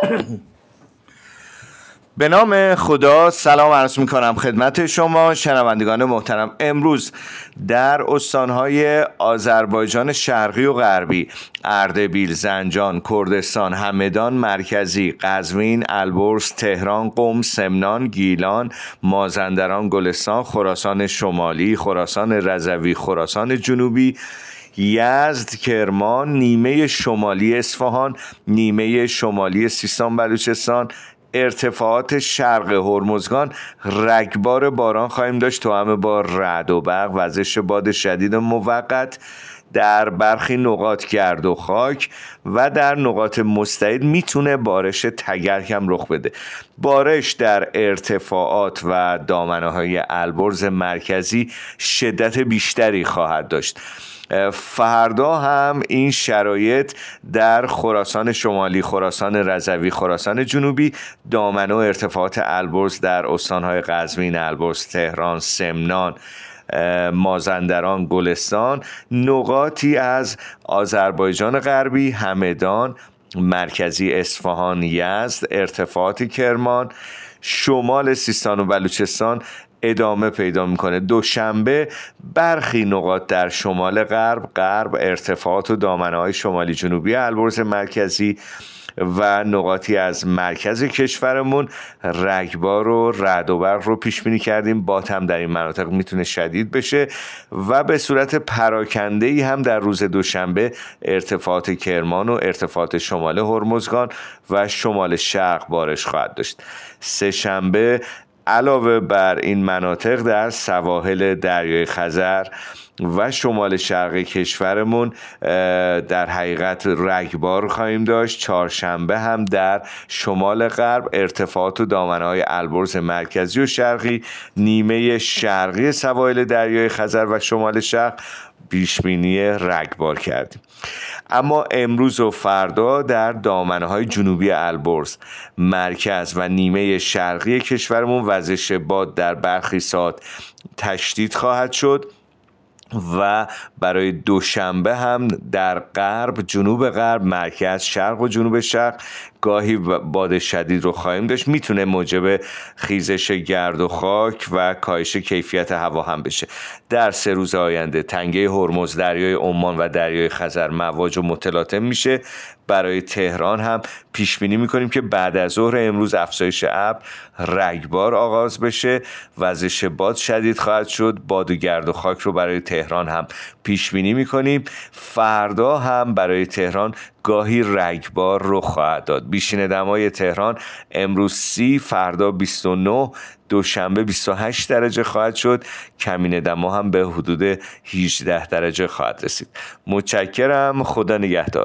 به نام خدا سلام عرض میکنم خدمت شما شنوندگان محترم. امروز در استانهای آذربایجان شرقی و غربی، اردبیل، زنجان، کردستان، همدان مرکزی، قزوین، البرز، تهران، قم، سمنان، گیلان، مازندران، گلستان، خراسان شمالی، خراسان رضوی، خراسان جنوبی، یزد، کرمان، نیمه شمالی اصفهان، نیمه شمالی سیستان بلوچستان، ارتفاعات شرق هرمزگان رگبار باران خواهیم داشت توأم با رعد و برق، وزش باد شدید موقت، در برخی نقاط گرد و خاک و در نقاط مستعد میتونه بارش تگرگ هم رخ بده. بارش در ارتفاعات و دامنه‌های البرز مرکزی شدت بیشتری خواهد داشت. فردا هم این شرایط در خراسان شمالی، خراسان رضوی، خراسان جنوبی، دامنه و ارتفاعات البرز در استانهای قزوین، البرز، تهران، سمنان، مازندران، گلستان، نقاطی از آذربایجان غربی، همدان مرکزی، اصفهان، یزد، ارتفاعات کرمان، شمال سیستان و بلوچستان ادامه پیدا میکنه. دوشنبه برخی نقاط در شمال غرب ارتفاعات و دامنه‌های شمالی جنوبی البرز مرکزی و نقاطی از مرکز کشورمون رگبار و رعد و برق رو پیش بینی کردیم. باد هم در این مناطق میتونه شدید بشه و به صورت پراکنده‌ای هم در روز دوشنبه ارتفاعات کرمان و ارتفاعات شمال هرمزگان و شمال شرق بارش خواهد داشت. سه شنبه علاوه بر این مناطق در سواحل دریای خزر و شمال شرقی کشورمون در حقیقت رگبار خواهیم داشت. چهارشنبه هم در شمال غرب ارتفاعات و دامنه‌های البرز مرکزی و شرقی، نیمه شرقی سواحل دریای خزر و شمال شرق پیشبینی رگبار کردیم. اما امروز و فردا در دامنه‌های جنوبی البرز، مرکز و نیمه شرقی کشورمون وزش باد در برخی ساعات تشدید خواهد شد و برای دوشنبه هم در غرب، جنوب غرب، مرکز، شرق و جنوب شرق گاهی باد شدید رو خواهیم داشت. میتونه موجب خیزش گرد و خاک و کاهش کیفیت هوا هم بشه. در 3 روز آینده تنگه هرمز، دریای عمان و دریای خزر مواج و متلاطم میشه. برای تهران هم پیش بینی میکنیم که بعد از ظهر امروز افزایش ابر، رگبار آغاز بشه، وزش باد شدید خواهد شد. باد و گرد و خاک رو برای تهران هم پیش بینی میکنیم. فردا هم برای تهران گاهی رگبار رو خواهد داد. بیشین دمای تهران امروز 30، فردا 29، دوشنبه 28 درجه خواهد شد. کمین دما هم به حدود 18 درجه خواهد رسید. متشکرم. خدا نگهدار.